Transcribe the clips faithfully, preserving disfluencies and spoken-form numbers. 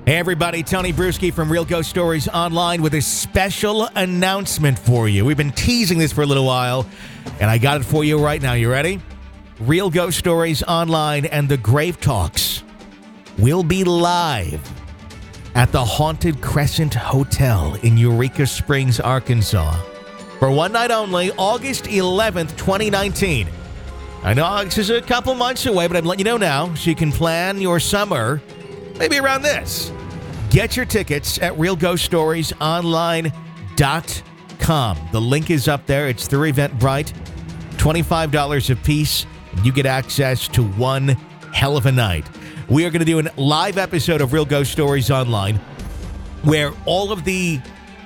Hey everybody, Tony Bruschi from Real Ghost Stories Online with a special announcement for you. We've been teasing this for a little while, and I got it for you right now. You ready? Real Ghost Stories Online and the Grave Talks will be live at the Haunted Crescent Hotel in Eureka Springs, Arkansas, for one night only, August eleventh, twenty nineteen. I know this is a couple months away, but I'm letting you know now so you can plan your summer maybe around this. Get your tickets at real ghost stories online dot com. The link is up there. It's through Eventbrite. twenty-five dollars a piece. And you get access to one hell of a night. We are going to do a live episode of Real Ghost Stories Online where all of the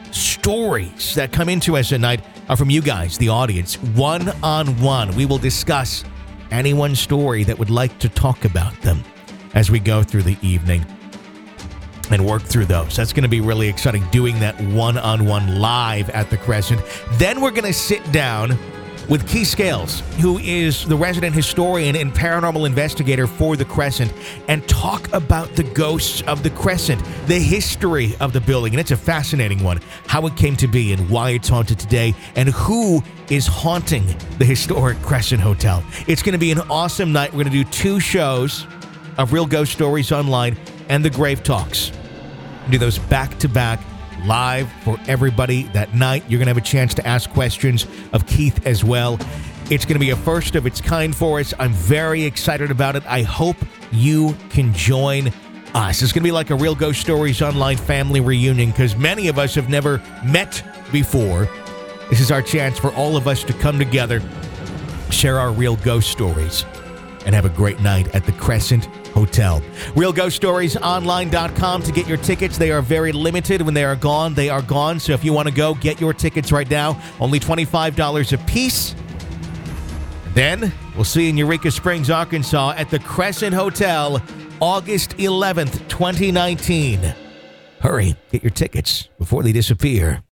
stories that come into us at night are from you guys, the audience, one-on-one. We will discuss anyone's story that would like to talk about them as we go through the evening and work through those. That's going to be really exciting, doing that one-on-one live at the Crescent. Then we're going to sit down with Keith Scales, who is the resident historian and paranormal investigator for the Crescent, and talk about the ghosts of the Crescent, the history of the building. And it's a fascinating one, how it came to be and why it's haunted today, and who is haunting the historic Crescent Hotel. It's going to be an awesome night. We're going to do two shows of Real Ghost Stories Online and the Grave Talks. Do those back-to-back live for everybody that night. You're going to have a chance to ask questions of Keith as well. It's going to be a first of its kind for us. I'm very excited about it. I hope you can join us. It's going to be like a Real Ghost Stories Online family reunion because many of us have never met before. This is our chance for all of us to come together, share our real ghost stories, and have a great night at the Crescent Hotel. real ghost stories online dot com to get your tickets. They are very limited. When they are gone, they are gone. So if you want to go, get your tickets right now. Only twenty-five dollars a piece. Then we'll see you in Eureka Springs, Arkansas at the Crescent Hotel, August eleventh, twenty nineteen. Hurry, get your tickets before they disappear.